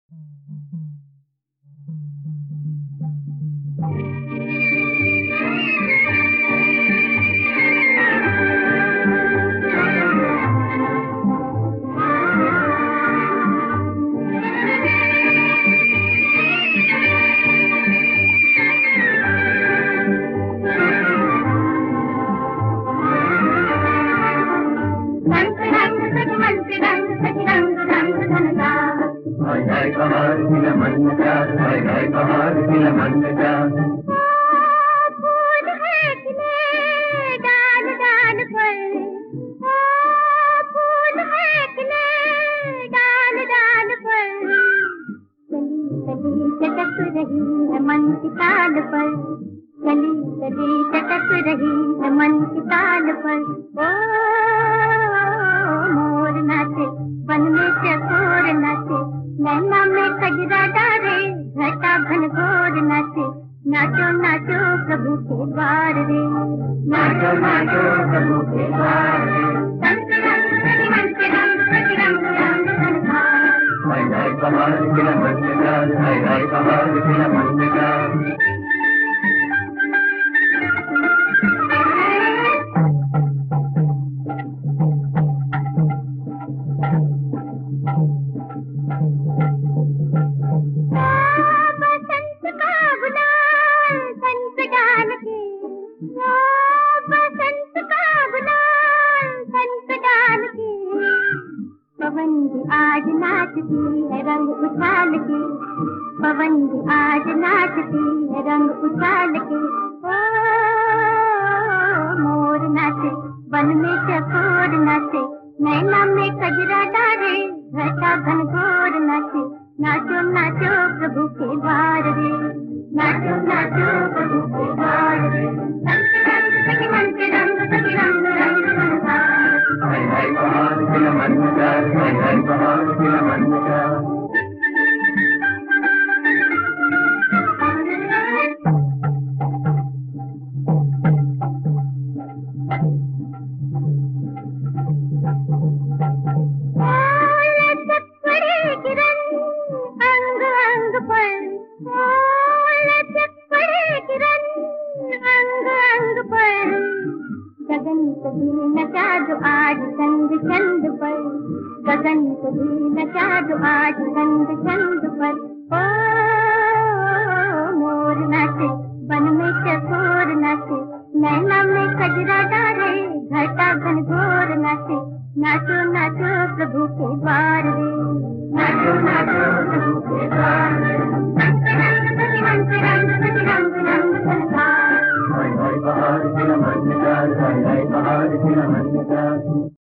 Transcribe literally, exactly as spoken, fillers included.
Hai hai bahar bila manca, hai hai bahar bila manca. फूल है खिले डाल डाल पर, फूल है खिले डाल डाल पर, चली चली चटक रही है मन की ताल पर, चली चली चटक रही है मन की ताल पर। ओ मोर नाचे वन में चकोर नाचे, नैना में कजरा डारे घटा घन घोर नाचे, नाचो नाचो प्रभु के द्वार रे, नाचो नाचो प्रभु के द्वार रे। रंग रंग रंग रंग रंग रंग संसार। हाय हाय bahar bila manca, hai hai bahar bila manca. बसंत का गुलाल तन पे डाल के, बसंत का गुलाल तन पे डाल के, पवन भी आज नाचती है रंग उछाल के, पवन भी आज नाचती है रंग उछाल के। ओ मोर नाचे वन में चकोर नाचे, नैना में कजरा डाले घटा घन घोर नाचे, नाचो नाचो प्रभु के द्वार रे, नाचो नाचो प्रभु के द्वार रे। रंग रंग रंग रंग रंग रंग संसार। Hai hai bahar bila manca, hai hai bahar bila manca. लचक पड़े किरण अंग अंग पर, लचक पड़े किरण अंग अंग पर, गगन को भी नचा दो आज चंद चंद पर, गगन को भी नचा दो आज चंद चंद पर। ओ मोर नाचे वन में चकोर नाचे, नैना में कजरा डाले घटा घन घोर नाचे, नाचो नाचो प्रभु के द्वार रे, नाचो नाचो प्रभु के द्वार रे। रंग रंग रंग रंग रंग संसार। Hai hai bahar bila manca, hai hai bahar bila manca.